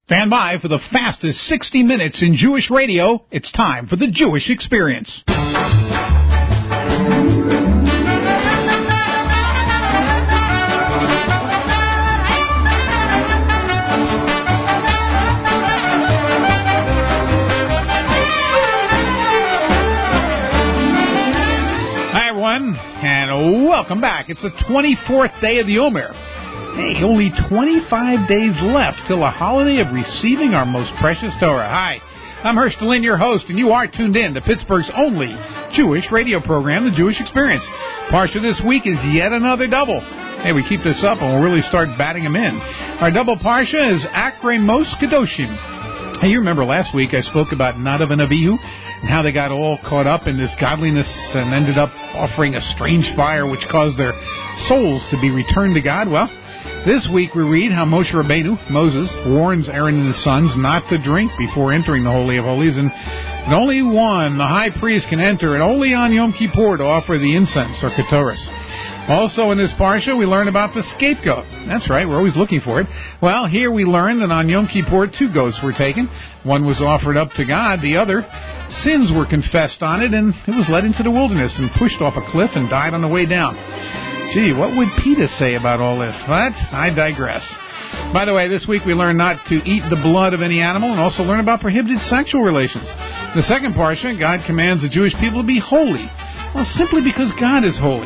Stand by for the fastest 60 minutes in Jewish radio. It's time for the Jewish Experience. Hi, everyone, and welcome back. It's the 24th day of the Omer. Hey, only 25 days left till the holiday of receiving our most precious Torah. Hi, I'm Hersh Lynn, your host, and you are tuned in to Pittsburgh's only Jewish radio program, The Jewish Experience. Parsha this week is yet another double. Hey, we keep this up and we'll really start batting them in. Our double Parsha is Akrei Mos Kedoshim. Hey, you remember last week I spoke about Nadav and Avihu and how they got all caught up in this godliness and ended up offering a strange fire which caused their souls to be returned to God. Well, this week we read how Moshe Rabbeinu, Moses, warns Aaron and his sons not to drink before entering the Holy of Holies, and only one, the high priest, can enter, and only on Yom Kippur to offer the incense, or Ketoris. Also in this Parsha, we learn about the scapegoat. That's right, we're always looking for it. Well, here we learn that on Yom Kippur, 2 goats were taken. One was offered up to God, the other, sins were confessed on it, and it was led into the wilderness and pushed off a cliff and died on the way down. Gee, what would PETA say about all this? But I digress. By the way, this week we learn not to eat the blood of any animal and also learn about prohibited sexual relations. In the second Parsha, God commands the Jewish people to be holy. Well, simply because God is holy.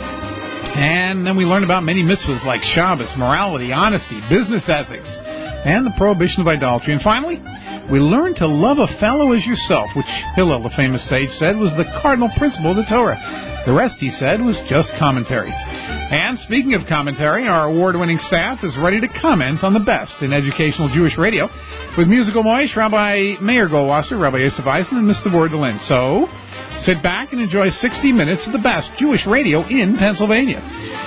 And then we learn about many mitzvahs like Shabbos, morality, honesty, business ethics, and the prohibition of idolatry. And finally, we learn to love a fellow as yourself, which Hillel, the famous sage, said was the cardinal principle of the Torah. The rest, he said, was just commentary. And speaking of commentary, our award-winning staff is ready to comment on the best in educational Jewish radio with musical moish, Rabbi Meir Goldwasser, Rabbi Yosef Eisen, and Mr. Bordelin. So, sit back and enjoy 60 minutes of the best Jewish radio in Pennsylvania.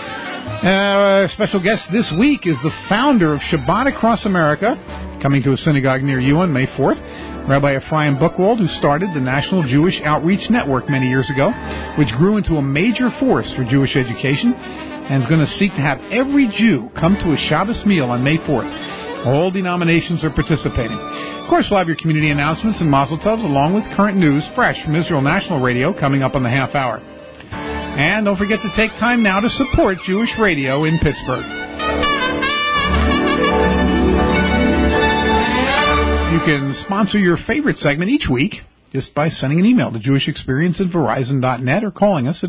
Special guest this week is the founder of Shabbat Across America, coming to a synagogue near you on May 4th. Rabbi Ephraim Buchwald, who started the National Jewish Outreach Network many years ago, which grew into a major force for Jewish education, and is going to seek to have every Jew come to a Shabbos meal on May 4th. All denominations are participating. Of course, we'll have your community announcements and mazel tovs, along with current news fresh from Israel National Radio coming up on the half hour. And don't forget to take time now to support Jewish radio in Pittsburgh. You can sponsor your favorite segment each week just by sending an email to jewishexperience@verizon.net or calling us at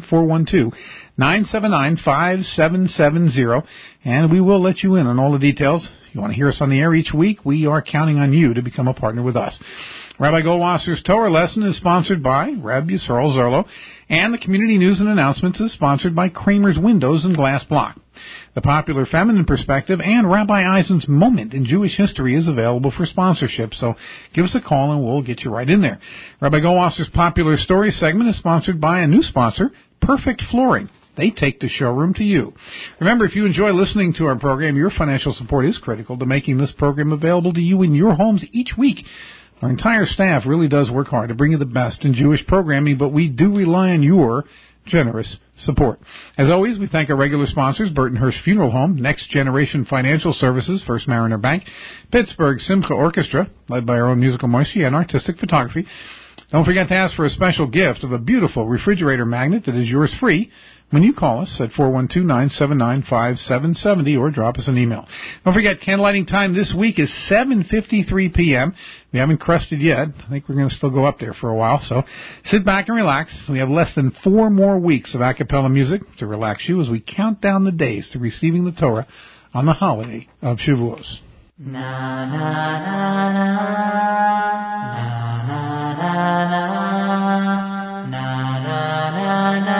412-979-5770, and we will let you in on all the details. If you want to hear us on the air each week, we are counting on you to become a partner with us. Rabbi Goldwasser's Torah lesson is sponsored by Reb Yisrael Zerlo, and the community news and announcements is sponsored by Kramer's Windows and Glass Block. The Popular Feminine Perspective and Rabbi Eisen's Moment in Jewish History is available for sponsorship, so give us a call and we'll get you right in there. Rabbi Goldwasser's Popular Story segment is sponsored by a new sponsor, Perfect Flooring. They take the showroom to you. Remember, if you enjoy listening to our program, your financial support is critical to making this program available to you in your homes each week. Our entire staff really does work hard to bring you the best in Jewish programming, but we do rely on your generous support. As always, we thank our regular sponsors, Burton Hirsch Funeral Home, Next Generation Financial Services, First Mariner Bank, Pittsburgh Simcha Orchestra, led by our own musical moishi, and artistic photography. Don't forget to ask for a special gift of a beautiful refrigerator magnet that is yours free when you call us at 412-979-5770 or drop us an email. Don't forget, candlelighting time this week is 7:53 p.m. We haven't crusted yet. I think we're going to still go up there for a while, so sit back and relax. We have less than 4 more weeks of a cappella music to relax you as we count down the days to receiving the Torah on the holiday of Shavuos. Na, na, na, na, na, na, na, na, na, na, na.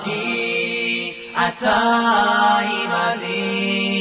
ki ata imadi.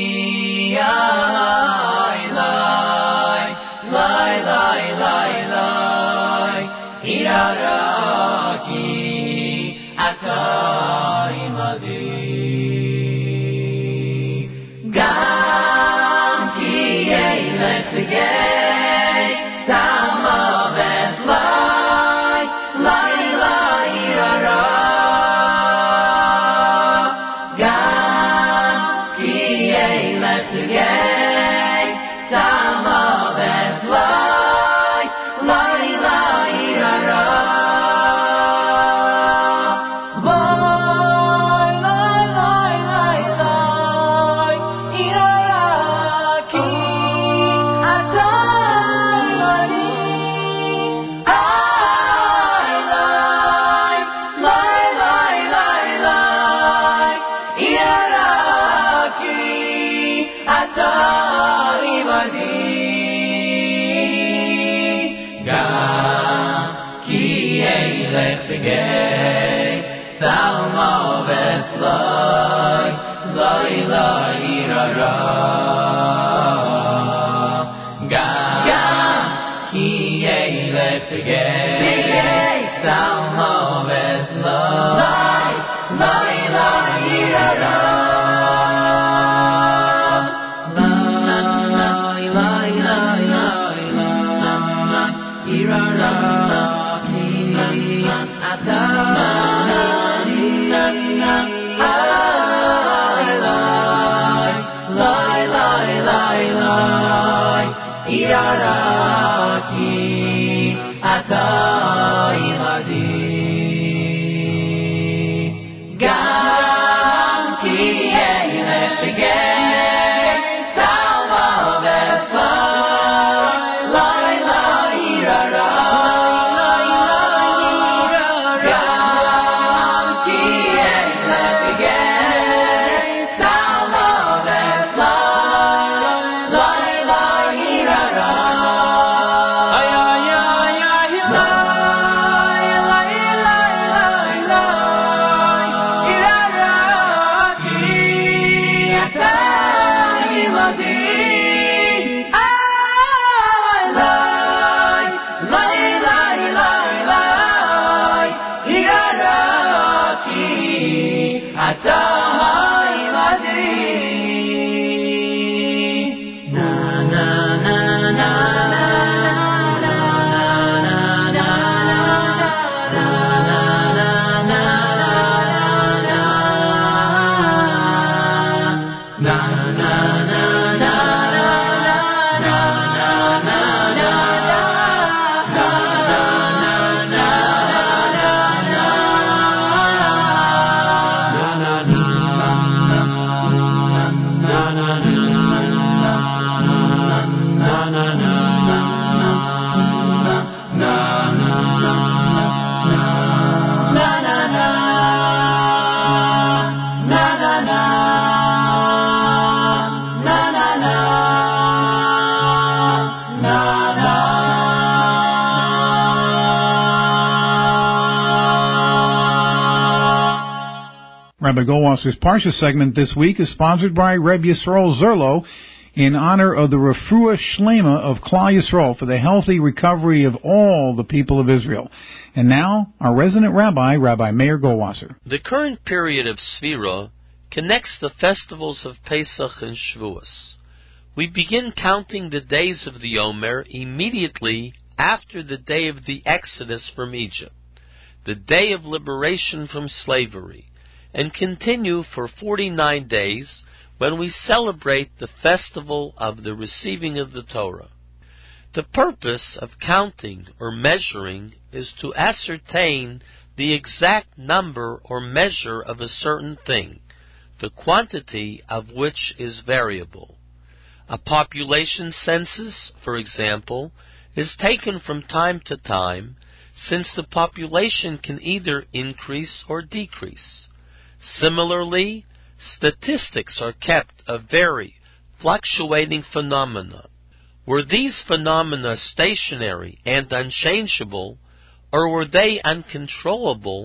Rabbi Goldwasser's Parsha segment this week is sponsored by Reb Yisrael Zerlo in honor of the Refuah Shlema of Klal Yisrael for the healthy recovery of all the people of Israel. And now, our resident rabbi, Rabbi Meir Goldwasser. The current period of Sfirah connects the festivals of Pesach and Shavuos. We begin counting the days of the Omer immediately after the day of the Exodus from Egypt, the day of liberation from slavery, and continue for 49 days when we celebrate the festival of the receiving of the Torah. The purpose of counting or measuring is to ascertain the exact number or measure of a certain thing, the quantity of which is variable. A population census, for example, is taken from time to time, since the population can either increase or decrease. Similarly, statistics are kept of very fluctuating phenomena. Were these phenomena stationary and unchangeable, or were they uncontrollable,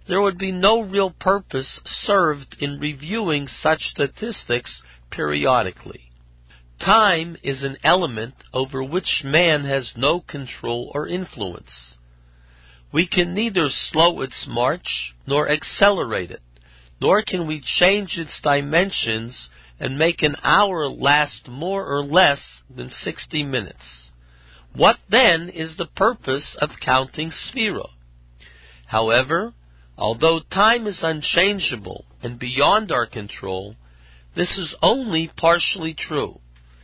there would be no real purpose served in reviewing such statistics periodically. Time is an element over which man has no control or influence. We can neither slow its march nor accelerate it, nor can we change its dimensions and make an hour last more or less than 60 minutes. What then is the purpose of counting Sphira? However, although time is unchangeable and beyond our control, this is only partially true.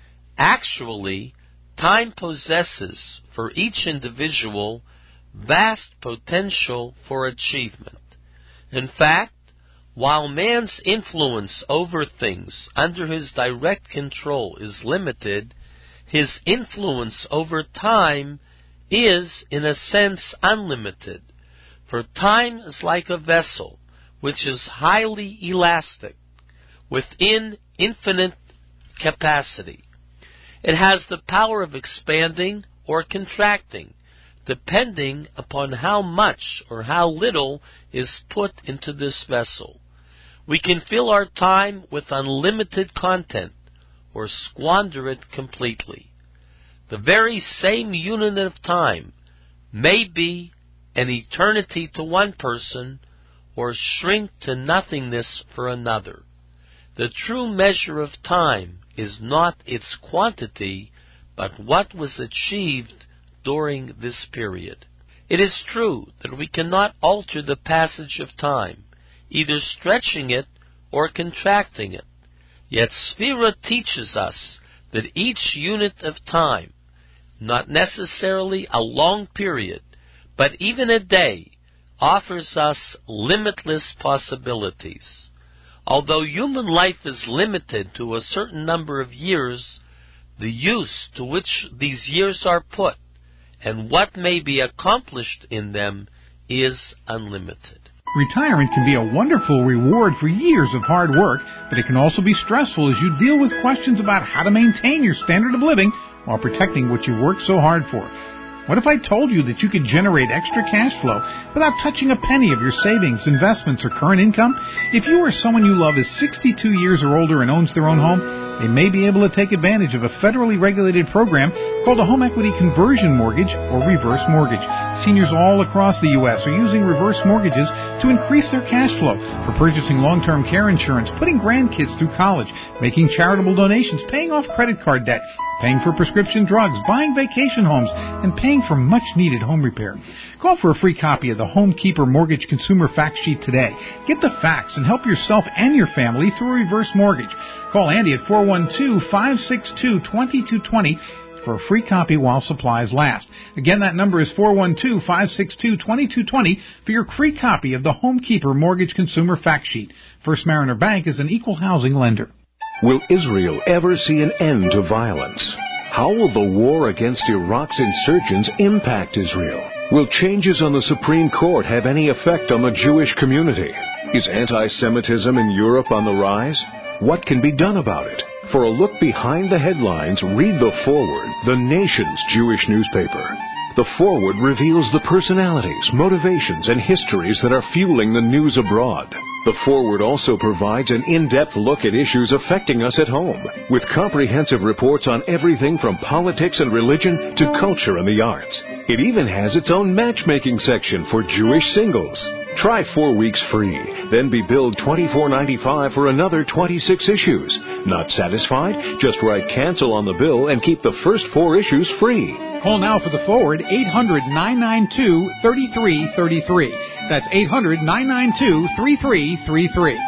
Actually, time possesses for each individual vast potential for achievement. In fact, while man's influence over things under his direct control is limited, his influence over time is, in a sense, unlimited. For time is like a vessel which is highly elastic, within infinite capacity. It has the power of expanding or contracting, depending upon how much or how little is put into this vessel. We can fill our time with unlimited content or squander it completely. The very same unit of time may be an eternity to one person or shrink to nothingness for another. The true measure of time is not its quantity, but what was achieved during this period. It is true that we cannot alter the passage of time, either stretching it or contracting it. Yet Sphira teaches us that each unit of time, not necessarily a long period, but even a day, offers us limitless possibilities. Although human life is limited to a certain number of years, the use to which these years are put and what may be accomplished in them is unlimited. Retirement can be a wonderful reward for years of hard work, but it can also be stressful as you deal with questions about how to maintain your standard of living while protecting what you worked so hard for. What if I told you that you could generate extra cash flow without touching a penny of your savings, investments, or current income? If you or someone you love is 62 years or older and owns their own home, they may be able to take advantage of a federally regulated program called a home equity conversion mortgage or reverse mortgage. Seniors all across the U.S. are using reverse mortgages to increase their cash flow for purchasing long-term care insurance, putting grandkids through college, making charitable donations, paying off credit card debt, paying for prescription drugs, buying vacation homes, and paying for much-needed home repair. Call for a free copy of the Homekeeper Mortgage Consumer Fact Sheet today. Get the facts and help yourself and your family through a reverse mortgage. Call Andy at 412-562-2220 for a free copy while supplies last. Again, that number is 412-562-2220 for your free copy of the Homekeeper Mortgage Consumer Fact Sheet. First Mariner Bank is an equal housing lender. Will Israel ever see an end to violence? How will the war against Iraq's insurgents impact Israel? Will changes on the Supreme Court have any effect on the Jewish community? Is anti-Semitism in Europe on the rise? What can be done about it? For a look behind the headlines, read The Forward, the nation's Jewish newspaper. The Forward reveals the personalities, motivations, and histories that are fueling the news abroad. The Forward also provides an in-depth look at issues affecting us at home, with comprehensive reports on everything from politics and religion to culture and the arts. It even has its own matchmaking section for Jewish singles. Try 4 weeks free, then be billed $24.95 for another 26 issues. Not satisfied? Just write cancel on the bill and keep the first 4 issues free. Call now for The Forward, 800-992-3333. That's 800-992-3333.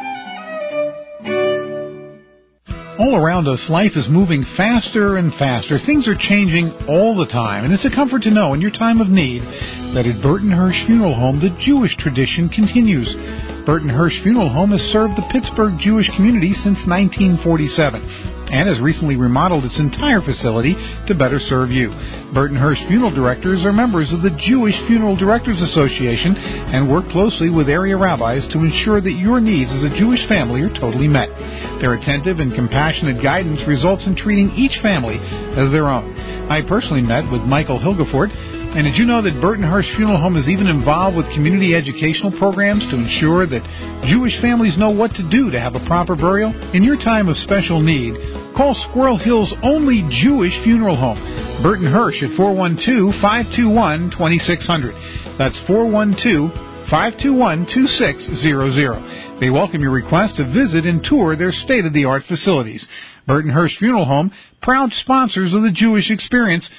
All around us, life is moving faster and faster. Things are changing all the time, and it's a comfort to know in your time of need that at Burton Hirsch Funeral Home, the Jewish tradition continues. Burton Hirsch Funeral Home has served the Pittsburgh Jewish community since 1947 and has recently remodeled its entire facility to better serve you. Burton Hirsch Funeral Directors are members of the Jewish Funeral Directors Association and work closely with area rabbis to ensure that your needs as a Jewish family are totally met. Their attentive and compassionate guidance results in treating each family as their own. I personally met with Michael Hilgefort. And did you know that Burton Hirsch Funeral Home is even involved with community educational programs to ensure that Jewish families know what to do to have a proper burial? In your time of special need, call Squirrel Hill's only Jewish funeral home, Burton Hirsch, at 412-521-2600. That's 412-521-2600. They welcome your request to visit and tour their state-of-the-art facilities. Burton Hirsch Funeral Home, proud sponsors of the Jewish Experience,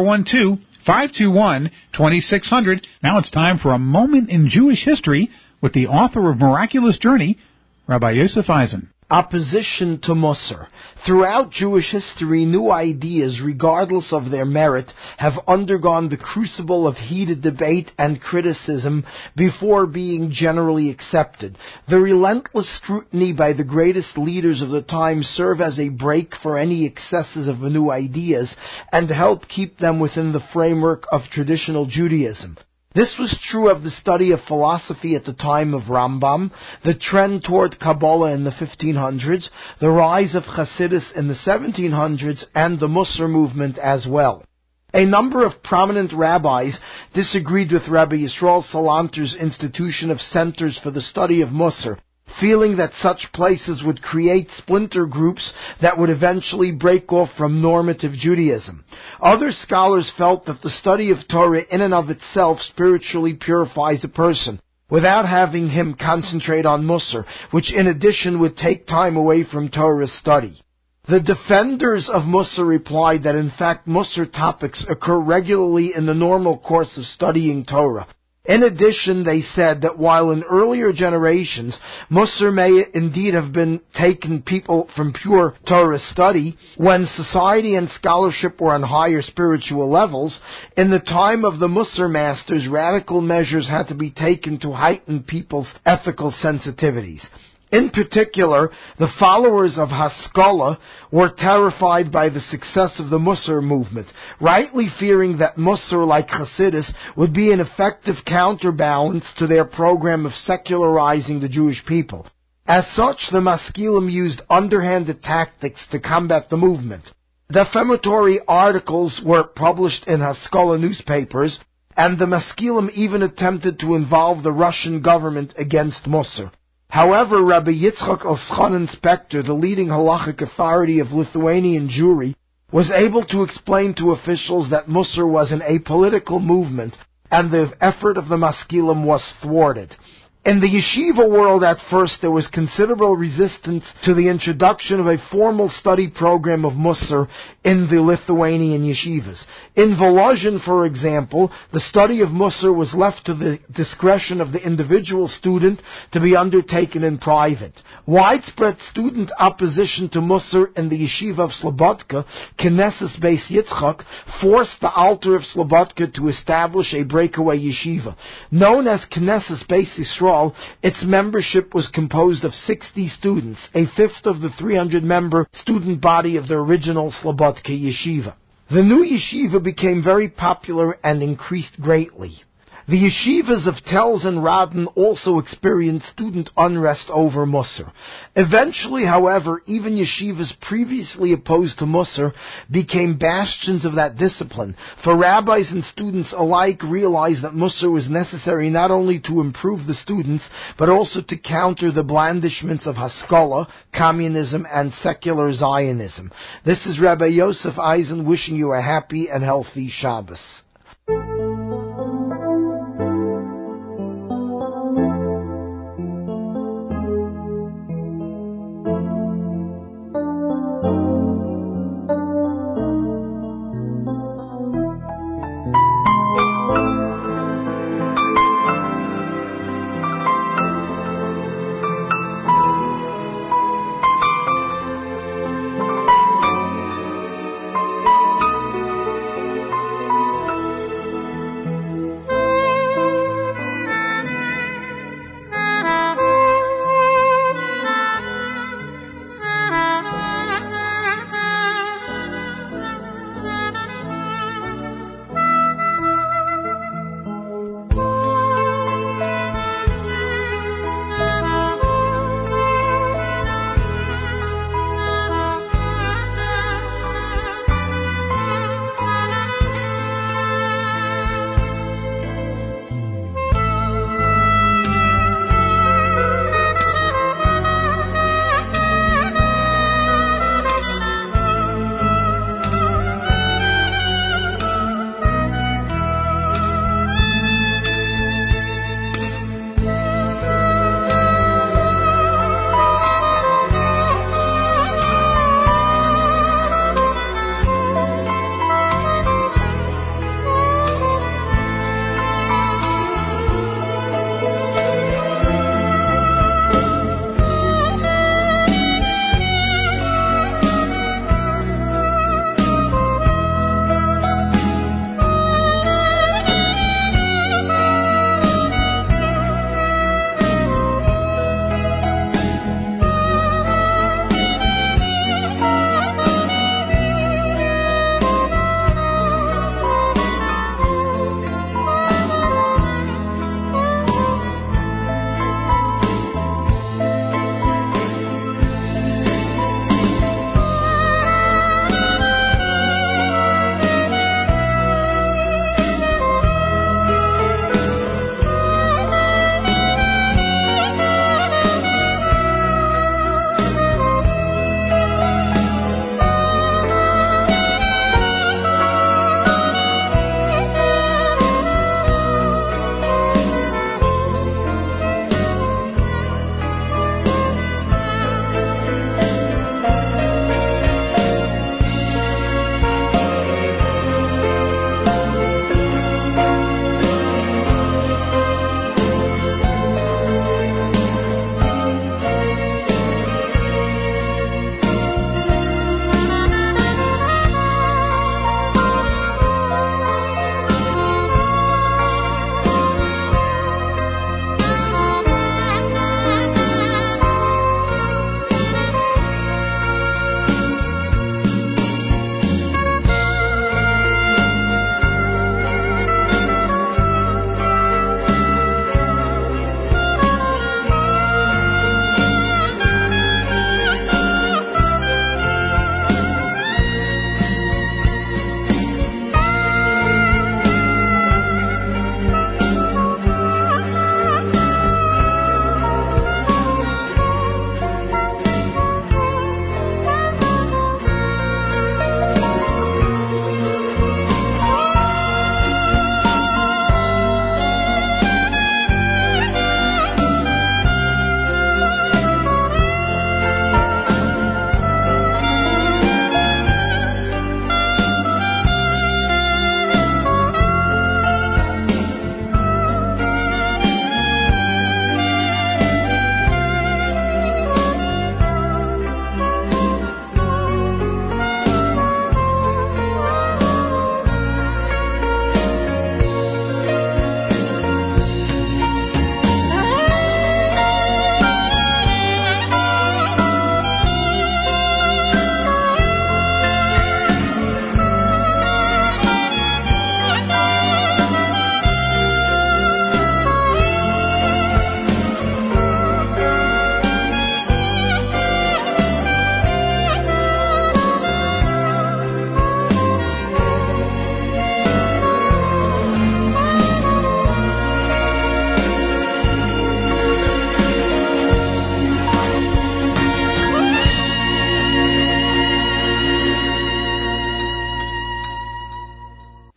412-521-2600. Now it's time for a moment in Jewish history with the author of Miraculous Journey, Rabbi Yosef Eisen. Opposition to Musar. Throughout Jewish history, new ideas, regardless of their merit, have undergone the crucible of heated debate and criticism before being generally accepted. The relentless scrutiny by the greatest leaders of the time serve as a brake for any excesses of new ideas and help keep them within the framework of traditional Judaism. This was true of the study of philosophy at the time of Rambam, the trend toward Kabbalah in the 1500s, the rise of Hasidus in the 1700s, and the Musar movement as well. A number of prominent rabbis disagreed with Rabbi Yisrael Salanter's institution of centers for the study of Musar, feeling that such places would create splinter groups that would eventually break off from normative Judaism. Other scholars felt that the study of Torah in and of itself spiritually purifies a person, without having him concentrate on Musar, which in addition would take time away from Torah study. The defenders of Musar replied that in fact Musar topics occur regularly in the normal course of studying Torah. In addition, they said that while in earlier generations, Musar may indeed have been taken people from pure Torah study, when society and scholarship were on higher spiritual levels, in the time of the Musar masters, radical measures had to be taken to heighten people's ethical sensitivities. In particular, the followers of Haskalah were terrified by the success of the Musar movement, rightly fearing that Musar, like Hasidus, would be an effective counterbalance to their program of secularizing the Jewish people. As such, the Maskilim used underhanded tactics to combat the movement. Defamatory articles were published in Haskalah newspapers, and the Maskilim even attempted to involve the Russian government against Musar. However, Rabbi Yitzchak Elschanan Spector, the leading halachic authority of Lithuanian Jewry, was able to explain to officials that Musar was an apolitical movement and the effort of the Maskilim was thwarted. In the yeshiva world at first, there was considerable resistance to the introduction of a formal study program of Musar in the Lithuanian yeshivas. In Volozhin, for example, the study of Musar was left to the discretion of the individual student to be undertaken in private. Widespread student opposition to Musar in the yeshiva of Slobodka, Knesset Beis Yitzchak, forced the Alter of Slobodka to establish a breakaway yeshiva. Known as Knesset Beis Yisrael, its membership was composed of 60 students, a fifth of the 300-member student body of the original Slobodka yeshiva. The new yeshiva became very popular and increased greatly. The yeshivas of Telz and Radin also experienced student unrest over Musar. Eventually, however, even yeshivas previously opposed to Musar became bastions of that discipline, for rabbis and students alike realized that Musar was necessary not only to improve the students, but also to counter the blandishments of Haskalah, communism, and secular Zionism. This is Rabbi Yosef Eisen wishing you a happy and healthy Shabbos.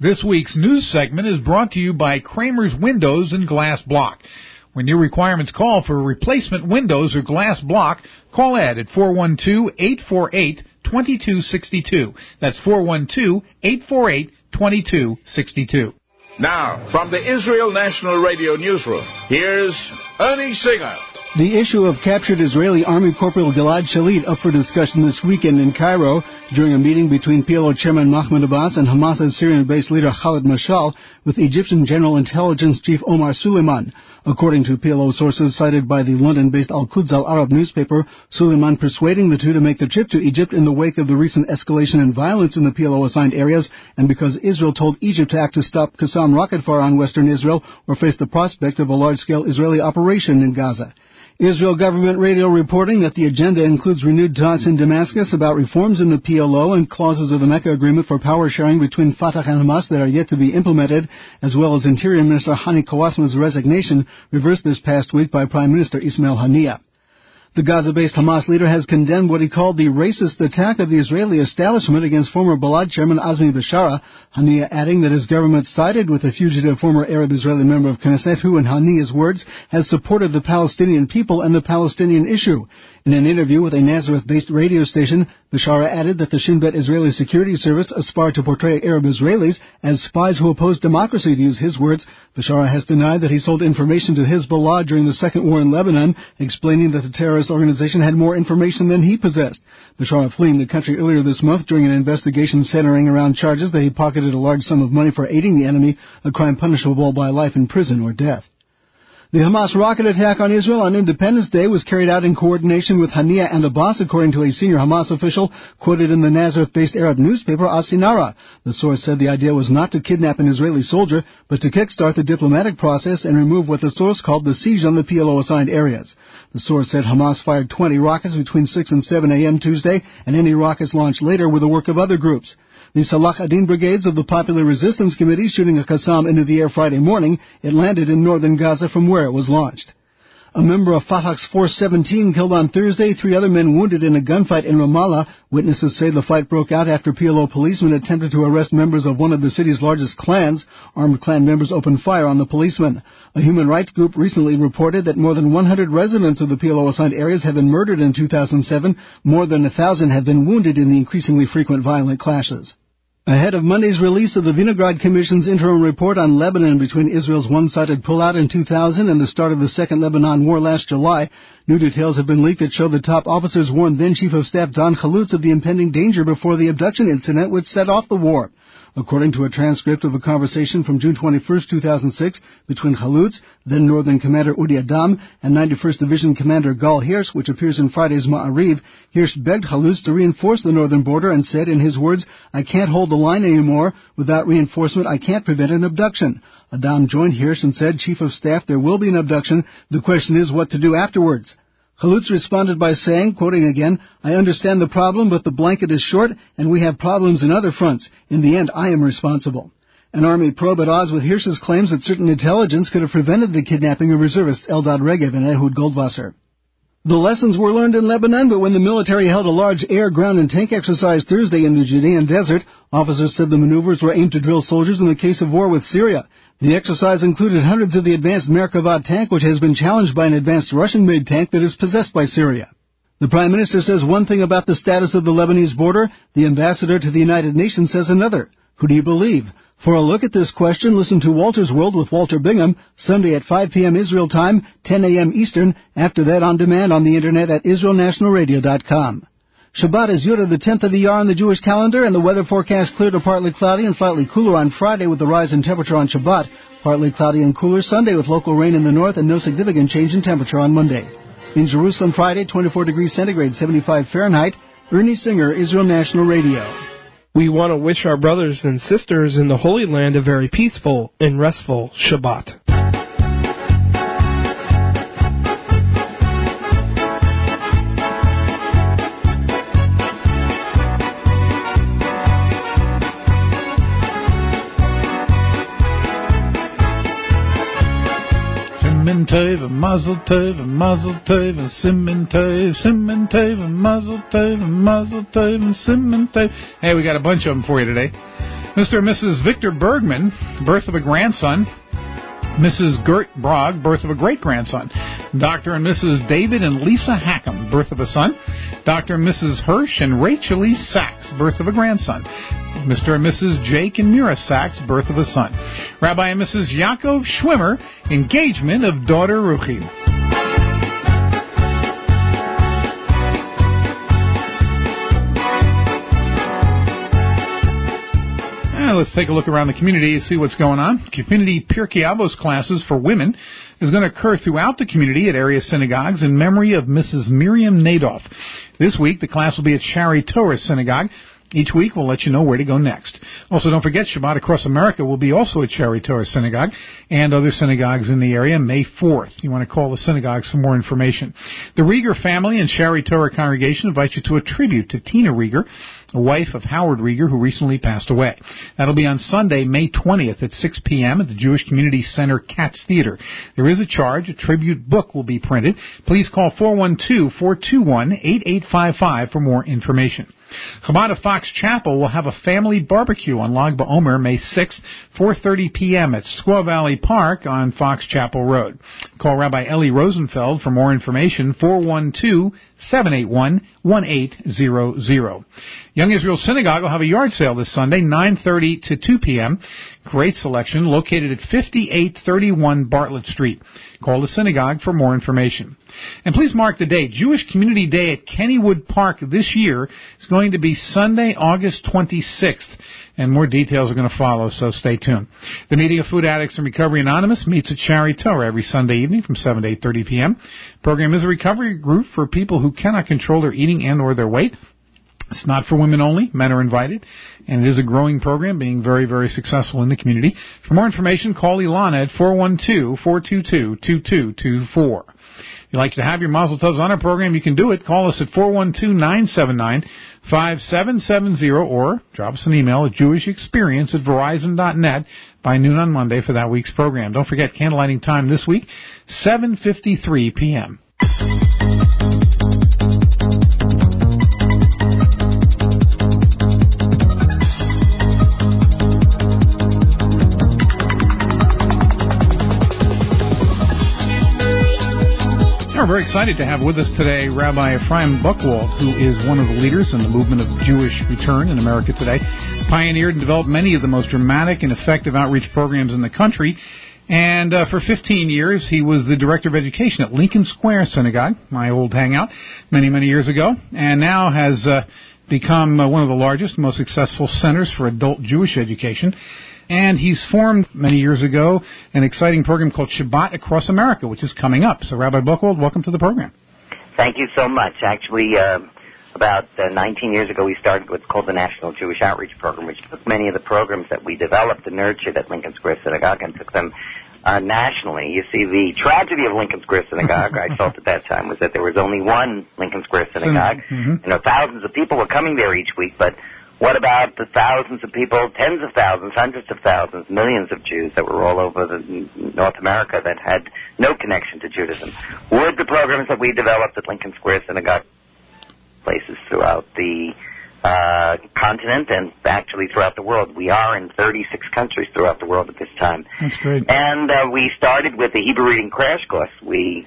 This week's news segment is brought to you by Kramer's Windows and Glass Block. When your requirements call for replacement windows or glass block, call Ed at 412-848-2262. That's 412-848-2262. Now, from the Israel National Radio Newsroom, here's Ernie Singer. The issue of captured Israeli Army Corporal Gilad Shalit up for discussion this weekend in Cairo during a meeting between PLO Chairman Mahmoud Abbas and Hamas's Syrian-based leader Khalid Mashal with Egyptian General Intelligence Chief Omar Suleiman. According to PLO sources cited by the London-based Al-Quds Al-Arab newspaper, Suleiman persuading the two to make the trip to Egypt in the wake of the recent escalation in violence in the PLO-assigned areas and because Israel told Egypt to act to stop Qassam rocket fire on western Israel or face the prospect of a large-scale Israeli operation in Gaza. Israel government radio reporting that the agenda includes renewed talks in Damascus about reforms in the PLO and clauses of the Mecca Agreement for power sharing between Fatah and Hamas that are yet to be implemented, as well as Interior Minister Hani Kawasma's resignation, reversed this past week by Prime Minister Ismail Haniyeh. The Gaza-based Hamas leader has condemned what he called the racist attack of the Israeli establishment against former Balad chairman Azmi Bashara, Haniyeh adding that his government sided with the fugitive former Arab-Israeli member of Knesset who, in Haniyeh's words, has supported the Palestinian people and the Palestinian issue. In an interview with a Nazareth-based radio station, Bashara added that the Shin Bet Israeli Security Service aspired to portray Arab Israelis as spies who oppose democracy, to use his words. Bashara has denied that he sold information to Hezbollah during the second war in Lebanon, explaining that the terrorist organization had more information than he possessed. Bashara fleeing the country earlier this month during an investigation centering around charges that he pocketed a large sum of money for aiding the enemy, a crime punishable by life in prison or death. The Hamas rocket attack on Israel on Independence Day was carried out in coordination with Haniyeh and Abbas, according to a senior Hamas official quoted in the Nazareth-based Arab newspaper Asinara. The source said the idea was not to kidnap an Israeli soldier, but to kickstart the diplomatic process and remove what the source called the siege on the PLO-assigned areas. The source said Hamas fired 20 rockets between 6 and 7 a.m. Tuesday, and any rockets launched later were the work of other groups. The Salah ad-Din brigades of the Popular Resistance Committee shooting a Qassam into the air Friday morning. It landed in northern Gaza from where it was launched. A member of Fatah's Force 17 killed on Thursday, 3 other men wounded in a gunfight in Ramallah. Witnesses say the fight broke out after PLO policemen attempted to arrest members of one of the city's largest clans. Armed clan members opened fire on the policemen. A human rights group recently reported that more than 100 residents of the PLO-assigned areas have been murdered in 2007. More than 1,000 have been wounded in the increasingly frequent violent clashes. Ahead of Monday's release of the Vinograd Commission's interim report on Lebanon between Israel's one-sided pullout in 2000 and the start of the Second Lebanon War last July, new details have been leaked that show the top officers warned then Chief of Staff Don Chalutz of the impending danger before the abduction incident which set off the war. According to a transcript of a conversation from June 21, 2006, between Chalutz, then Northern Commander Udi Adam, and 91st Division Commander Gal Hirsch, which appears in Friday's Ma'ariv, Hirsch begged Chalutz to reinforce the northern border and said, in his words, "I can't hold the line anymore. Without reinforcement, I can't prevent an abduction." Adam joined Hirsch and said, "Chief of Staff, there will be an abduction. The question is what to do afterwards." Chalutz responded by saying, quoting again, "I understand the problem, but the blanket is short, and we have problems in other fronts. In the end, I am responsible." An army probe at odds with Hirsch's claims that certain intelligence could have prevented the kidnapping of reservists Eldad Regev and Ehud Goldwasser. The lessons were learned in Lebanon, but when the military held a large air, ground, and tank exercise Thursday in the Judean desert, officers said the maneuvers were aimed to drill soldiers in the case of war with Syria. The exercise included hundreds of the advanced Merkava tank, which has been challenged by an advanced Russian-made tank that is possessed by Syria. The Prime Minister says one thing about the status of the Lebanese border. The ambassador to the United Nations says another. Who do you believe? For a look at this question, listen to Walter's World with Walter Bingham, Sunday at 5 p.m. Israel time, 10 a.m. Eastern. After that, on demand on the Internet at IsraelNationalRadio.com. Shabbat is Yud, the 10th of Iyar on the Jewish calendar, and the weather forecast clear to partly cloudy and slightly cooler on Friday with the rise in temperature on Shabbat. Partly cloudy and cooler Sunday with local rain in the north and no significant change in temperature on Monday. In Jerusalem Friday, 24 degrees centigrade, 75 Fahrenheit. Ernie Singer, Israel National Radio. We want to wish our brothers and sisters in the Holy Land a very peaceful and restful Shabbat. Simon Tov, a Mazel Tov, a Mazel Tov, a Simon Tov, Simon Tov, a Mazel Tov, a Mazel Tov, a Simon Tov. Hey, we got a bunch of them for you today. Mr. and Mrs. Victor Bergman, birth of a grandson. Mrs. Gert Brog, birth of a great-grandson. Dr. and Mrs. David and Lisa Hackham, birth of a son. Dr. and Mrs. Hirsch and Rachel E. Sachs, birth of a grandson. Mr. and Mrs. Jake and Mira Sachs, birth of a son. Rabbi and Mrs. Yaakov Schwimmer, engagement of daughter Ruchi. Let's take a look around the community and see what's going on. Community Pirkei Avos classes for women is going to occur throughout the community at area synagogues in memory of Mrs. Miriam Nadoff. This week, the class will be at Shari Torah Synagogue. Each week, we'll let you know where to go next. Also, don't forget, Shabbat Across America will be also at Shari Torah Synagogue and other synagogues in the area May 4th. You want to call the synagogues for more information. The Rieger family and Shari Torah congregation invite you to a tribute to Tina Rieger, a wife of Howard Rieger, who recently passed away. That'll be on Sunday, May 20th at 6 p.m. at the Jewish Community Center Katz Theater. There is a charge. A tribute book will be printed. Please call 412-421-8855 for more information. Chabad of Fox Chapel will have a family barbecue on Lag BaOmer, May 6th, 4:30 p.m. at Squaw Valley Park on Fox Chapel Road. Call Rabbi Eli Rosenfeld for more information, 412-781-1800. Young Israel Synagogue will have a yard sale this Sunday, 9:30 to 2 p.m. Great selection, located at 5831 Bartlett Street. Call the synagogue for more information. And please mark the date. Jewish Community Day at Kennywood Park this year is going to be Sunday, August 26th. And more details are going to follow, so stay tuned. The Meeting of Food Addicts and Recovery Anonymous meets at Shari Torah every Sunday evening from 7 to 8:30 p.m. The program is a recovery group for people who cannot control their eating and or their weight. It's not for women only. Men are invited. And it is a growing program, being very, very successful in the community. For more information, call Ilana at 412-422-2224. If you'd like to have your Mazel Tovs on our program, you can do it. Call us at 412-979-5770 or drop us an email at jewishexperience@verizon.net by noon on Monday for that week's program. Don't forget, candlelighting time this week, 7:53 p.m. We're very excited to have with us today Rabbi Ephraim Buchwald, who is one of the leaders in the movement of Jewish return in America today, pioneered and developed many of the most dramatic and effective outreach programs in the country. And for 15 years, he was the director of education at Lincoln Square Synagogue, my old hangout, many, many years ago, and now has become one of the largest, most successful centers for adult Jewish education. And he's formed many years ago an exciting program called Shabbat Across America, which is coming up. So, Rabbi Buchwald, welcome to the program. Thank you so much. Actually, about 19 years ago, we started what's called the National Jewish Outreach Program, which took many of the programs that we developed and nurtured at Lincoln Square Synagogue and took them nationally. You see, the tragedy of Lincoln Square Synagogue, I felt at that time, was that there was only one Lincoln Square Synagogue. You know, thousands of people were coming there each week, but what about the thousands of people, tens of thousands, hundreds of thousands, millions of Jews that were all over North America that had no connection to Judaism? Would the programs that we developed at Lincoln Square Synagogue places throughout the continent and actually throughout the world? We are in 36 countries throughout the world at this time. That's great. And we started with the Hebrew Reading Crash Course. We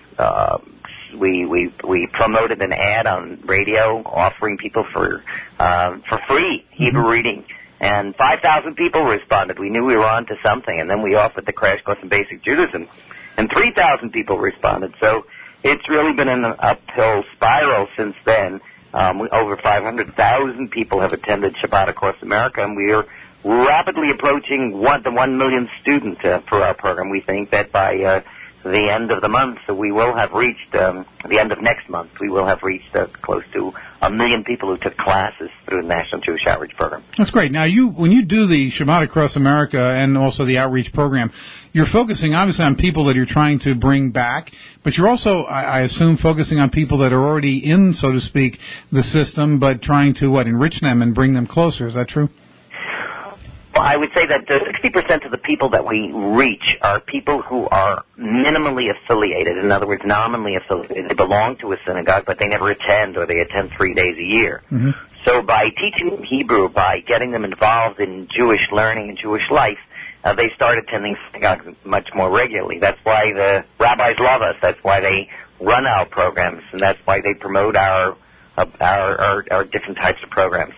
promoted an ad on radio offering people for free Hebrew reading, and 5,000 people responded. We knew we were on to something, and then we offered the Crash Course in Basic Judaism, and 3,000 people responded. So it's really been an uphill spiral since then. Over 500,000 people have attended Shabbat Across America, and we are rapidly approaching the 1 million students for our program. We think that by the end of the month, so we will have reached, the end of next month, we will have reached close to 1 million people who took classes through the National Jewish Outreach Program. That's great. Now, when you do the Shabbat Across America and also the outreach program, you're focusing obviously on people that you're trying to bring back, but you're also, I assume, focusing on people that are already in, so to speak, the system, but trying to, enrich them and bring them closer. Is that true? Well, I would say that 60% of the people that we reach are people who are minimally affiliated, in other words, nominally affiliated. They belong to a synagogue, but they never attend, or they attend 3 days a year. So by teaching them Hebrew, by getting them involved in Jewish learning and Jewish life, they start attending synagogue much more regularly. That's why the rabbis love us. That's why they run our programs, and that's why they promote our different types of programs.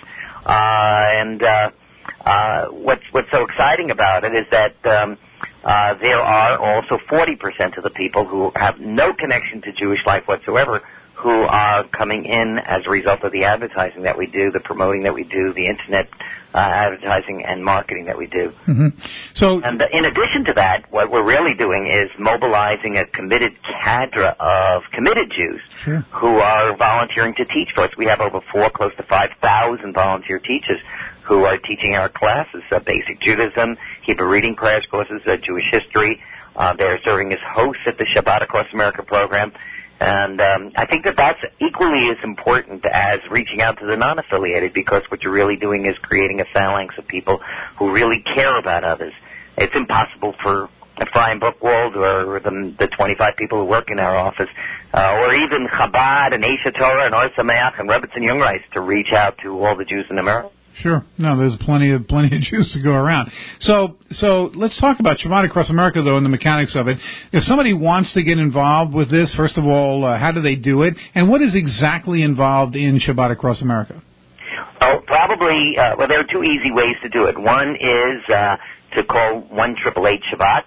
What's so exciting about it is that there are also 40% of the people who have no connection to Jewish life whatsoever who are coming in as a result of the advertising that we do, the promoting that we do, the internet advertising and marketing that we do. Mm-hmm. And in addition to that, what we're really doing is mobilizing a committed cadre of committed Jews who are volunteering to teach for us. We have over close to 5,000 volunteer teachers who are teaching our classes, Basic Judaism, Hebrew Reading Crash Courses, Jewish History. They're serving as hosts at the Shabbat Across America program. And I think that that's equally as important as reaching out to the non-affiliated, because what you're really doing is creating a phalanx of people who really care about others. It's impossible for Ephraim Buchwald or the 25 people who work in our office, or even Chabad and Aish Torah and Or Sameach and Rebbetzin Jungreis to reach out to all the Jews in America. Sure. No, there's plenty of Jews to go around. So let's talk about Shabbat Across America, though, and the mechanics of it. If somebody wants to get involved with this, first of all, how do they do it? And what is exactly involved in Shabbat Across America? Oh, probably, there are two easy ways to do it. One is to call 1-888-SHABBAT,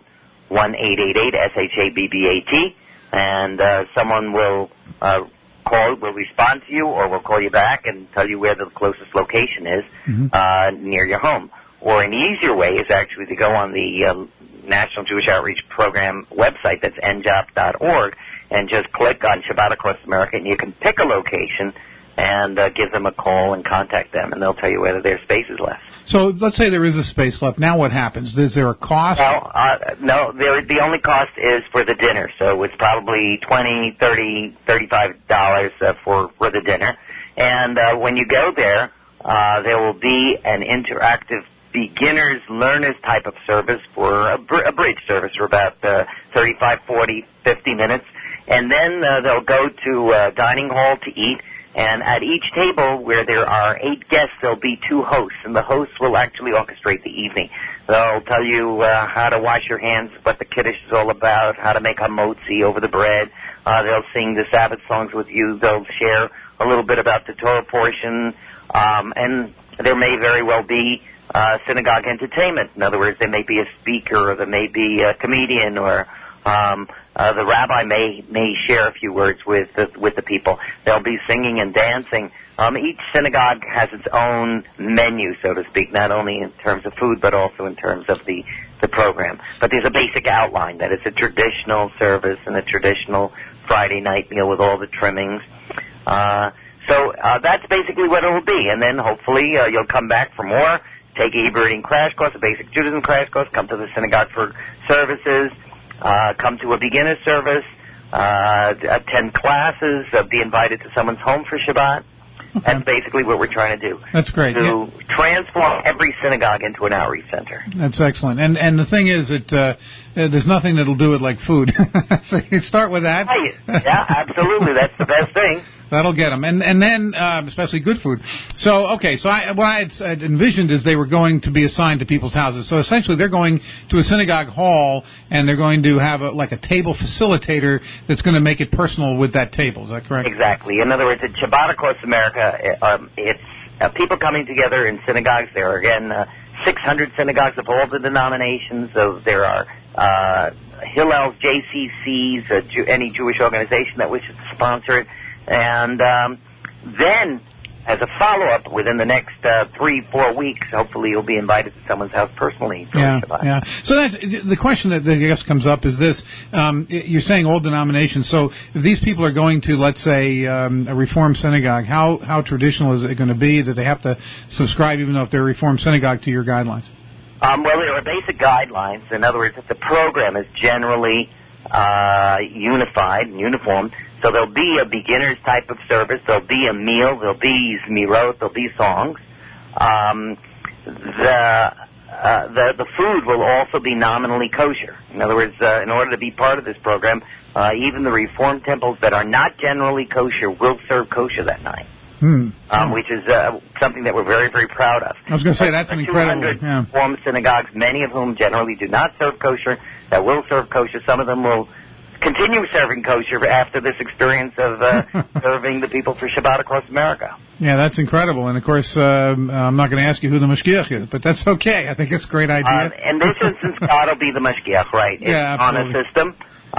1-888-SHABBAT, and someone will will respond to you, or will call you back and tell you where the closest location is near your home. Or an easier way is actually to go on the National Jewish Outreach Program website, that's njop.org, and just click on Shabbat Across America, and you can pick a location and give them a call and contact them, and they'll tell you whether there's spaces left. So let's say there is a space left. Now what happens? Is there a cost? No, the only cost is for the dinner. So it's probably $20, $30, $35 for the dinner. And when you go there, there will be an interactive beginners, learners type of service for a bridge service for about 35, 40, 50 minutes. And then they'll go to a dining hall to eat. And at each table where there are 8 guests, there'll be 2 hosts, and the hosts will actually orchestrate the evening. They'll tell you how to wash your hands, what the Kiddush is all about, how to make hamotzi over the bread. They'll sing the Sabbath songs with you. They'll share a little bit about the Torah portion, and there may very well be synagogue entertainment. In other words, there may be a speaker, or there may be a comedian, or the rabbi may share a few words with the people. They'll be singing and dancing. Each synagogue has its own menu, so to speak, not only in terms of food, but also in terms of the program. But there's a basic outline that it's a traditional service and a traditional Friday night meal with all the trimmings. So that's basically what it will be. And then hopefully you'll come back for more, take a Hebrew Reading Crash Course, a Basic Judaism Crash Course, come to the synagogue for services, come to a beginner service, attend classes, be invited to someone's home for Shabbat. Okay. That's basically what we're trying to do. That's great. To transform every synagogue into an outreach center. That's excellent. And the thing is that there's nothing that'll do it like food. So you start with that. Yeah, absolutely. That's the best thing. That'll get them, and then especially good food. So what I had envisioned is they were going to be assigned to people's houses. So essentially, they're going to a synagogue hall, and they're going to have a table facilitator that's going to make it personal with that table. Is that correct? Exactly. In other words, at Shabbat Across America, it's people coming together in synagogues. There are again 600 synagogues of all the denominations. So there are Hillels, JCCs, any Jewish organization that wishes to sponsor it. And then, as a follow-up, within the next 3-4 weeks, hopefully you'll be invited to someone's house personally for Shabbat. Yeah. So that's the question that I guess comes up is this. You're saying all denominations. So if these people are going to, let's say, a Reformed synagogue, how traditional is it going to be? that they have to subscribe, even though if they're a Reformed synagogue, to your guidelines? Well, there are basic guidelines. In other words, if the program is generally unified and uniform, so there'll be a beginner's type of service, there'll be a meal, there'll be zmirot, there'll be songs. The food will also be nominally kosher. In other words, in order to be part of this program, even the Reformed temples that are not generally kosher will serve kosher that night. which is something that we're very, very proud of. I was going to say, that's an incredible... 200 Reform synagogues, many of whom generally do not serve kosher, that will serve kosher. Some of them will continue serving kosher after this experience of serving the people for Shabbat across America. Yeah, that's incredible. And, of course, I'm not going to ask you who the Mashgiach is, but that's okay. I think it's a great idea. In this instance, God will be the Mashgiach, right? It's on a system.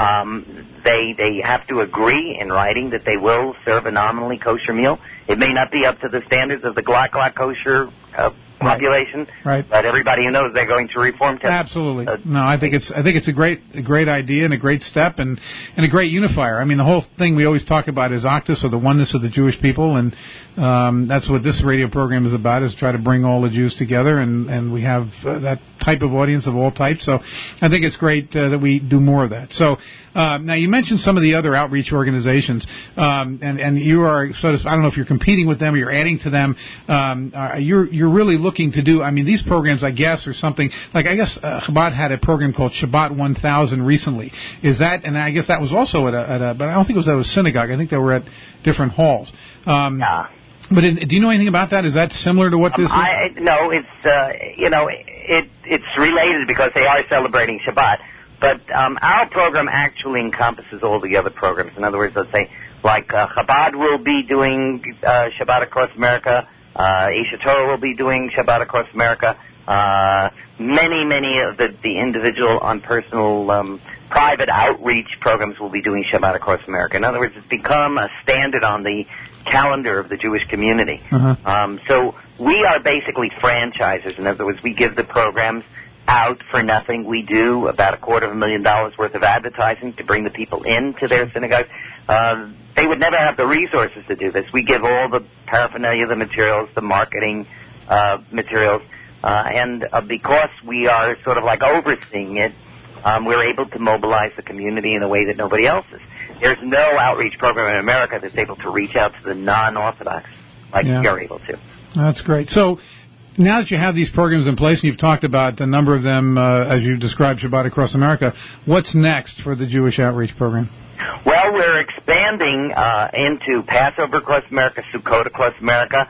They have to agree in writing that they will serve a nominally kosher meal. It may not be up to the standards of the Glock kosher population, right. But everybody who knows they're going to reform temple. Absolutely. No, I think it's a great idea and a great step and a great unifier. I mean, the whole thing we always talk about is Achdus, or the oneness of the Jewish people, and that's what this radio program is about, is try to bring all the Jews together, and we have that type of audience of all types. So I think it's great that we do more of that. So now you mentioned some of the other outreach organizations, and you are sort of, I don't know if you're competing with them or you're adding to them. You're really looking to do, I mean, these programs, I guess, or something like, I guess Chabad had a program called Shabbat 1000 recently. Is that, and I guess that was also at a but I don't think it was at a synagogue. I think they were at different halls. But do you know anything about that? Is that similar to what this is? No, it's it's related because they are celebrating Shabbat. But our program actually encompasses all the other programs. In other words, let's say, like Chabad will be doing Shabbat across America. Isha Torah will be doing Shabbat across America. Many of the individual on personal private outreach programs will be doing Shabbat across America. In other words, it's become a standard on the calendar of the Jewish community. So we are basically franchisers. In other words, we give the programs out for nothing. We do about $250,000 worth of advertising to bring the people into their synagogues. They would never have the resources to do this. We give all the paraphernalia, the materials, the marketing materials, and because we are sort of like overseeing it, we're able to mobilize the community in a way that nobody else is. There's no outreach program in America that's able to reach out to the non-Orthodox like you're able to. That's great. So now that you have these programs in place and you've talked about the number of them, as you described, Shabbat across America, what's next for the Jewish outreach program? Well, we're expanding into Passover across America, Sukkot across America.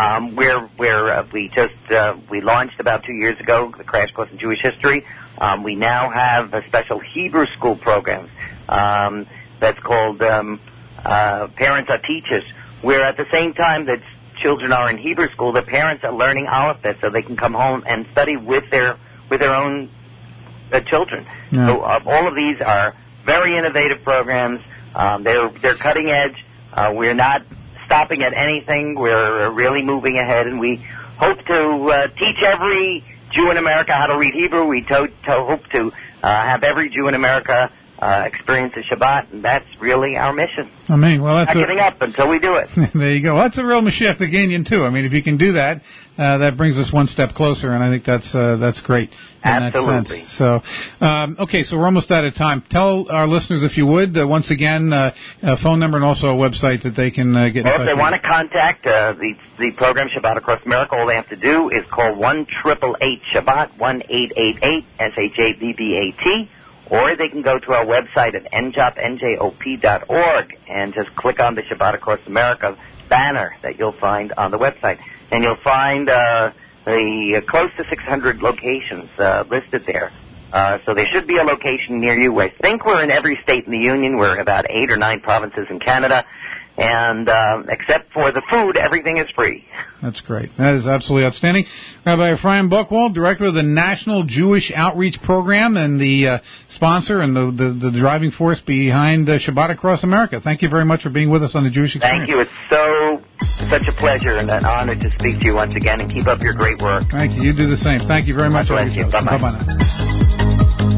We launched about 2 years ago the Crash Course in Jewish History. We now have a special Hebrew school program that's called Parents Are Teachers, where at the same time that children are in Hebrew school, their parents are learning Aleph Bet so they can come home and study with their own children. Yeah. So all of these are very innovative programs. They're cutting edge. We're not stopping at anything. We're really moving ahead, and we hope to teach every Jew in America how to read Hebrew. We hope to have every Jew in America experience the Shabbat, and that's really our mission. I mean, well, that's not giving up until we do it. There you go. Well, that's a real Mashiach Beginyan too. I mean, if you can do that, that brings us one step closer, and I think that's great. Absolutely. So, okay, so we're almost out of time. Tell our listeners, if you would, once again, a phone number and also a website that they can get in touch with. If they want to contact the program Shabbat Across America, all they have to do is call 1-888-SHABBAT, 1-888 SHABBAT, or they can go to our website at njop.org and just click on the Shabbat Across America banner that you'll find on the website, and you'll find the close to 600 locations listed there. So there should be a location near you. I think we're in every state in the Union. We're in about 8 or 9 provinces in Canada. And except for the food, everything is free. That's great. That is absolutely outstanding. Rabbi Ephraim Buchwald, Director of the National Jewish Outreach Program and the sponsor and the driving force behind Shabbat Across America. Thank you very much for being with us on the Jewish Experience. Thank you. It's such a pleasure and an honor to speak to you once again, and keep up your great work. Thank you. You do the same. Thank you very much. God bless you. Bye-bye. Bye-bye now.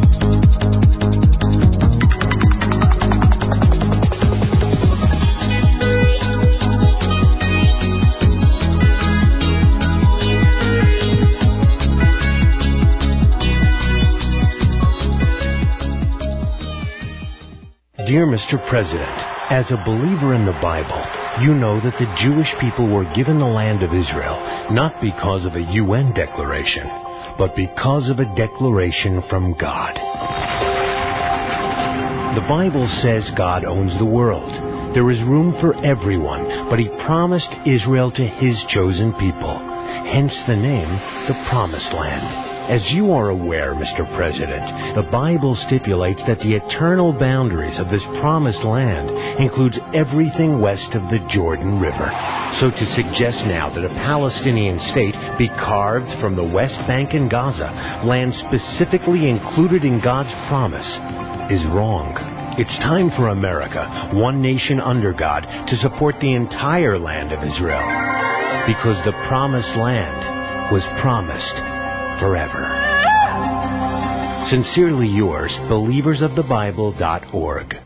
Dear Mr. President, as a believer in the Bible, you know that the Jewish people were given the land of Israel not because of a UN declaration, but because of a declaration from God. The Bible says God owns the world, There is room for everyone, but he promised Israel to his chosen people. Hence the name, the Promised Land. As you are aware, Mr. President, the Bible stipulates that the eternal boundaries of this Promised Land includes everything west of the Jordan River. So to suggest now that a Palestinian state be carved from the West Bank and Gaza, land specifically included in God's promise, is wrong. It's time for America, one nation under God, to support the entire land of Israel. Because the Promised Land was promised forever. Sincerely yours, believersofthebible.org.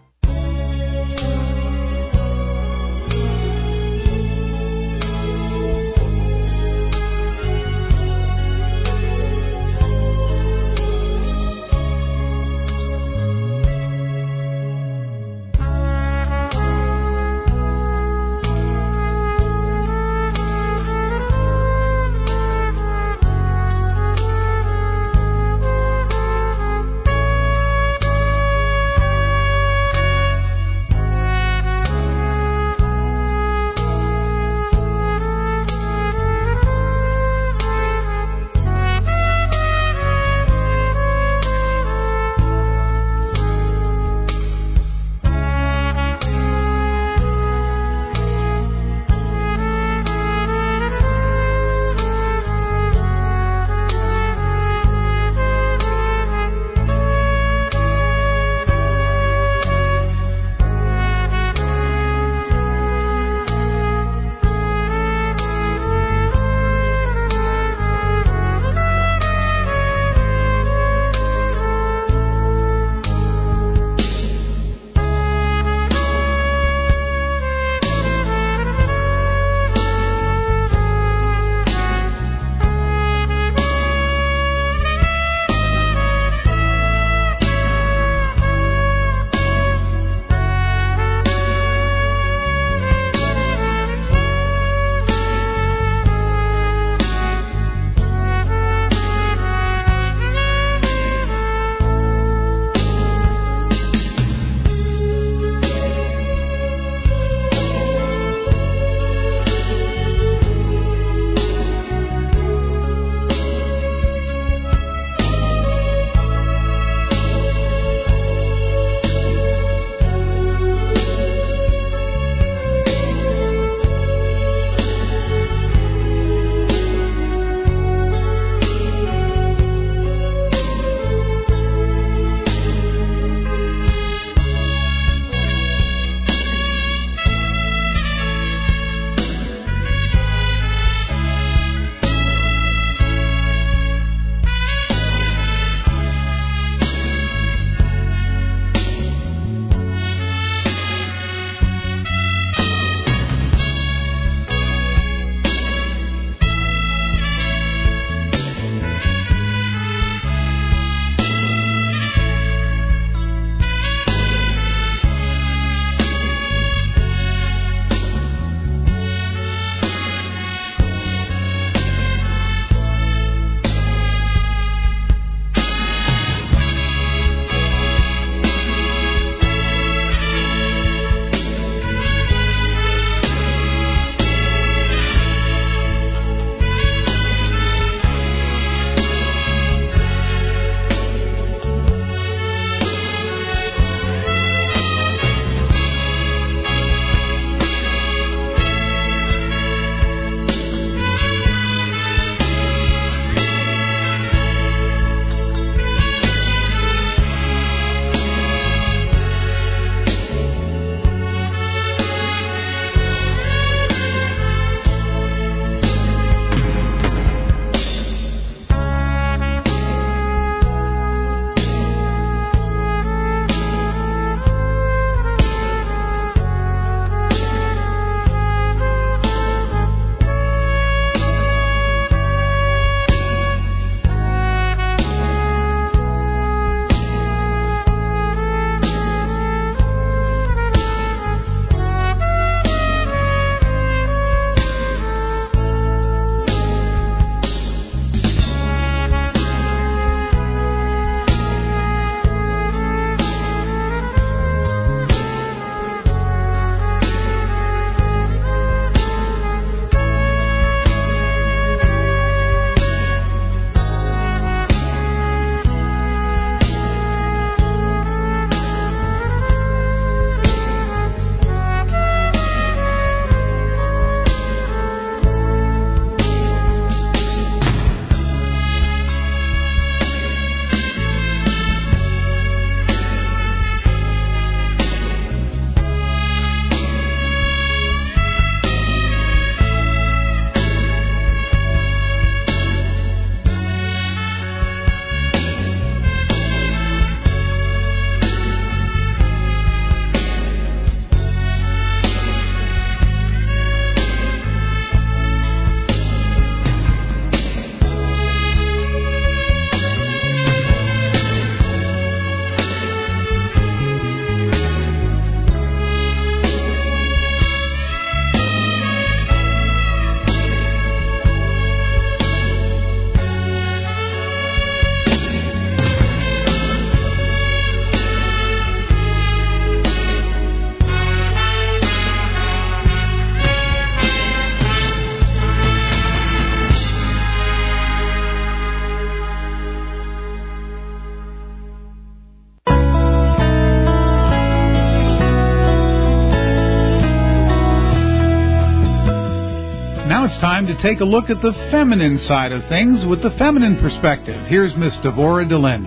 time to take a look at the feminine side of things with the feminine perspective. Here's Miss Devorah DeLynn.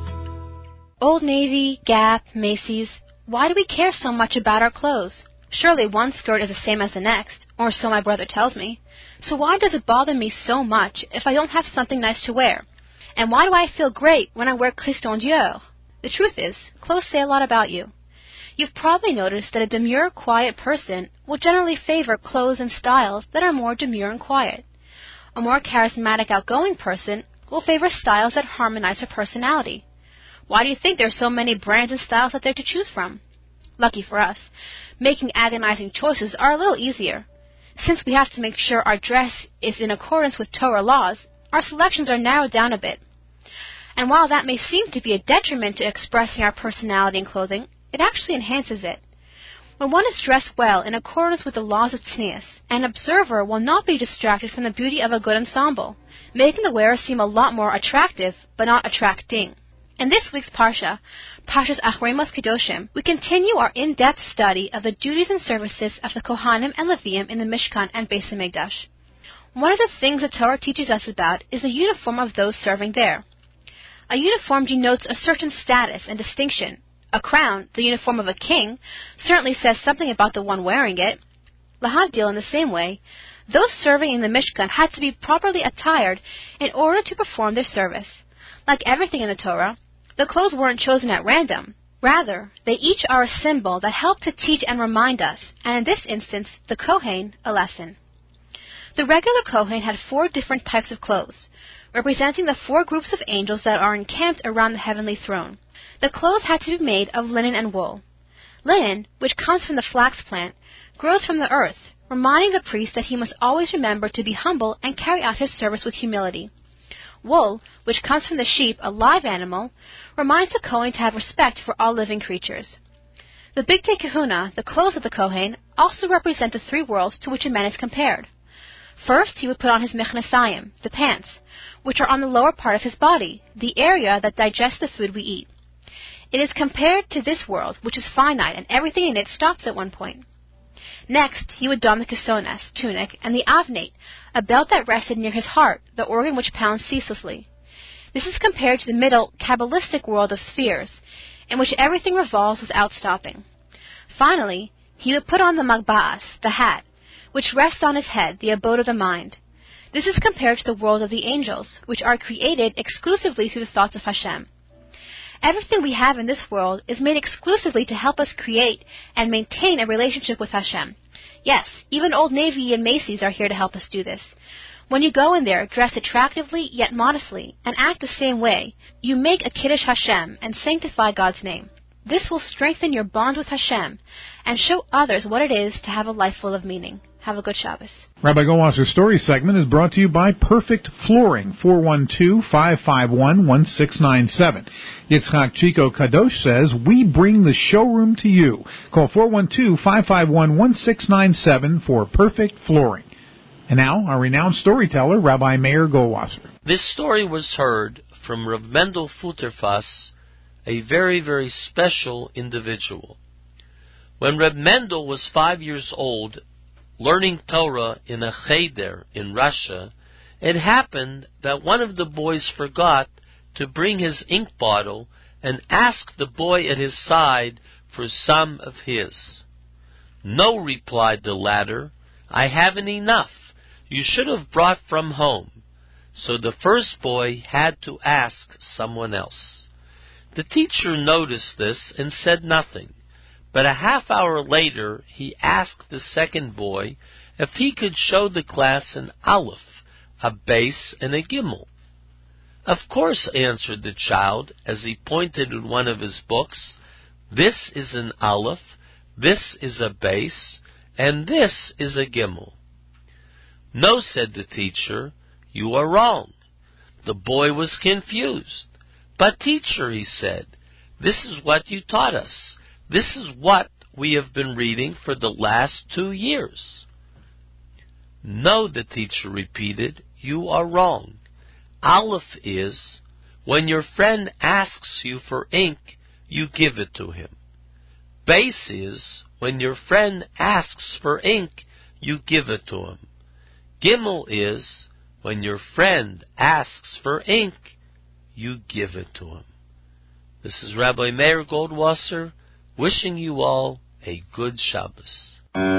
Old Navy, Gap, Macy's. Why do we care so much about our clothes? Surely one skirt is the same as the next, or so my brother tells me. So why does it bother me so much if I don't have something nice to wear? And why do I feel great when I wear Christian Dior? The truth is, clothes say a lot about you. You've probably noticed that a demure, quiet person will generally favor clothes and styles that are more demure and quiet. A more charismatic, outgoing person will favor styles that harmonize her personality. Why do you think there are so many brands and styles out there to choose from? Lucky for us, making agonizing choices are a little easier. Since we have to make sure our dress is in accordance with Torah laws, our selections are narrowed down a bit. And while that may seem to be a detriment to expressing our personality in clothing, it actually enhances it. When one is dressed well in accordance with the laws of tznius, an observer will not be distracted from the beauty of a good ensemble, making the wearer seem a lot more attractive, but not attracting. In this week's Parsha, Parshas Achrei Mos Kedoshim, we continue our in-depth study of the duties and services of the Kohanim and Leviim in the Mishkan and Beis HaMikdash. One of the things the Torah teaches us about is the uniform of those serving there. A uniform denotes a certain status and distinction. A crown, the uniform of a king, certainly says something about the one wearing it. Lahadil, in the same way, those serving in the Mishkan had to be properly attired in order to perform their service. Like everything in the Torah, the clothes weren't chosen at random. Rather, they each are a symbol that help to teach and remind us, and in this instance, the Kohen, a lesson. The regular Kohen had 4 different types of clothes, representing the 4 groups of angels that are encamped around the heavenly throne. The clothes had to be made of linen and wool. Linen, which comes from the flax plant, grows from the earth, reminding the priest that he must always remember to be humble and carry out his service with humility. Wool, which comes from the sheep, a live animal, reminds the Kohen to have respect for all living creatures. The Bigdei Kehuna, the clothes of the Kohen, also represent the 3 worlds to which a man is compared. First, he would put on his mechnasayim, the pants, which are on the lower part of his body, the area that digests the food we eat. It is compared to this world, which is finite, and everything in it stops at one point. Next, he would don the kesones, tunic, and the avnate, a belt that rested near his heart, the organ which pounds ceaselessly. This is compared to the middle, Kabbalistic world of spheres, in which everything revolves without stopping. Finally, he would put on the magba'as, the hat, which rests on his head, the abode of the mind. This is compared to the world of the angels, which are created exclusively through the thoughts of Hashem. Everything we have in this world is made exclusively to help us create and maintain a relationship with Hashem. Yes, even Old Navy and Macy's are here to help us do this. When you go in there, dress attractively yet modestly, and act the same way, you make a Kiddush Hashem and sanctify God's name. This will strengthen your bond with Hashem and show others what it is to have a life full of meaning. Have a good Shabbos. Rabbi Goldwasser's story segment is brought to you by Perfect Flooring, 412-551-1697. Yitzchak Chico Kadosh says, we bring the showroom to you. Call 412-551-1697 for Perfect Flooring. And now, our renowned storyteller, Rabbi Meir Goldwasser. This story was heard from Rav Mendel Futterfass, a very, very special individual. When Rav Mendel was 5 years old, learning Torah in a cheder in Russia, it happened that one of the boys forgot to bring his ink bottle and asked the boy at his side for some of his. No, replied the latter, I haven't enough. You should have brought from home. So the first boy had to ask someone else. The teacher noticed this and said nothing. But a half hour later, he asked the second boy if he could show the class an aleph, a base, and a gimel. Of course, answered the child, as he pointed at one of his books, this is an aleph, this is a base, and this is a gimel. No, said the teacher, you are wrong. The boy was confused. But teacher, he said, this is what you taught us. This is what we have been reading for the last 2 years. No, the teacher repeated, you are wrong. Aleph is, when your friend asks you for ink, you give it to him. Base is, when your friend asks for ink, you give it to him. Gimel is, when your friend asks for ink, you give it to him. This is Rabbi Meir Goldwasser, wishing you all a good Shabbos.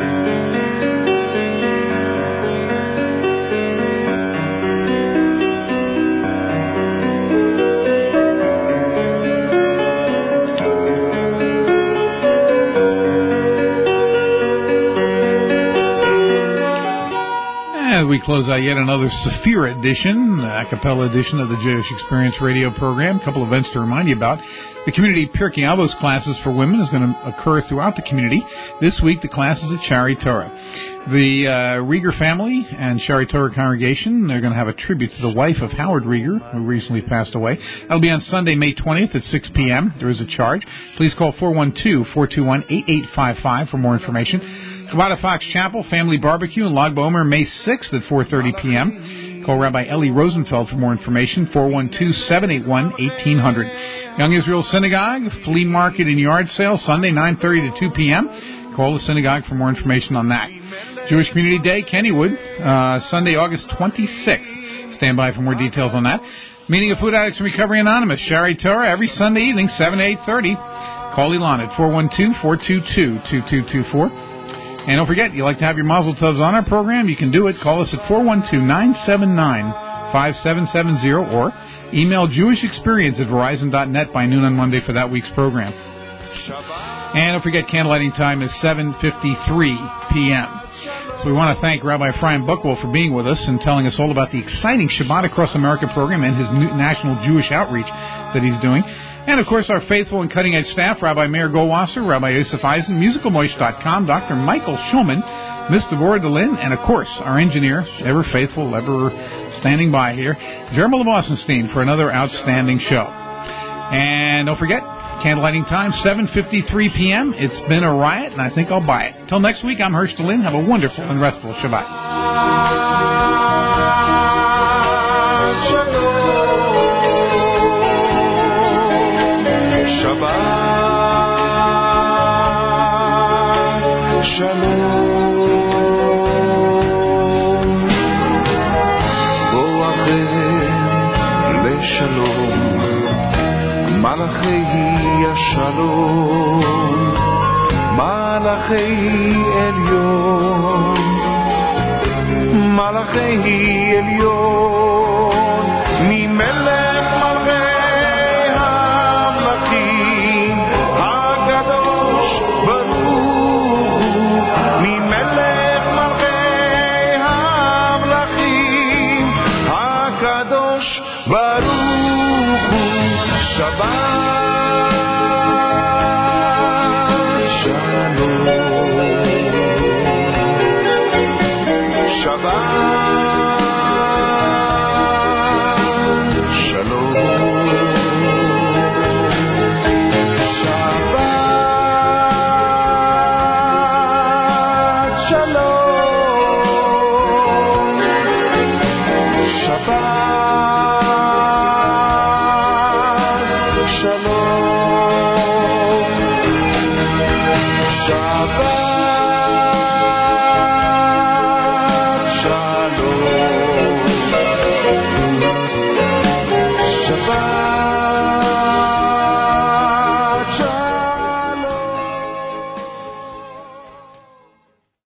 We close out yet another Sephira edition, a cappella edition of the Jewish Experience radio program. A couple of events to remind you about. The community Pirkei Avos classes for women is going to occur throughout the community. This week, the class is at Shari Torah. The Rieger family and Shari Torah congregation, they're going to have a tribute to the wife of Howard Rieger, who recently passed away. That'll be on Sunday, May 20th at 6 p.m. There is a charge. Please call 412-421-8855 for more information. Chabad Fox Chapel Family Barbecue in Lag BaOmer, May 6th at 4:30 p.m. Call Rabbi Eli Rosenfeld for more information, 412-781-1800. Young Israel Synagogue Flea Market and Yard Sale, Sunday, 9:30 to 2 p.m. Call the synagogue for more information on that. Jewish Community Day, Kennywood, Sunday, August 26th. Stand by for more details on that. Meeting of Food Addicts and Recovery Anonymous, Shari Torah, every Sunday evening, 7 to 8:30. Call Elon at 412-422-2224. And don't forget, you like to have your mazel tovs on our program, you can do it. Call us at 412-979-5770 or email jewishexperience@verizon.net by noon on Monday for that week's program. And don't forget, candlelighting time is 7:53 p.m. So we want to thank Rabbi Ephraim Buchwald for being with us and telling us all about the exciting Shabbat Across America program and his new national Jewish outreach that he's doing. And, of course, our faithful and cutting-edge staff, Rabbi Meir Goldwasser, Rabbi Yosef Eisen, MusicalMoish.com, Dr. Michael Schulman, Ms. Devorah DeLynn, and, of course, our engineer, ever faithful, ever standing by here, Jeremy Bossenstein, for another outstanding show. And don't forget, candlelighting time, 7:53 p.m. It's been a riot, and I think I'll buy it. Till next week, I'm Hersh DeLynn. Have a wonderful and restful Shabbat. Shabbat Shalom Boachem Leshalom Malachei Shalom Malachei Elyon Malachei Elyon Mimelech Shabbat Shalom.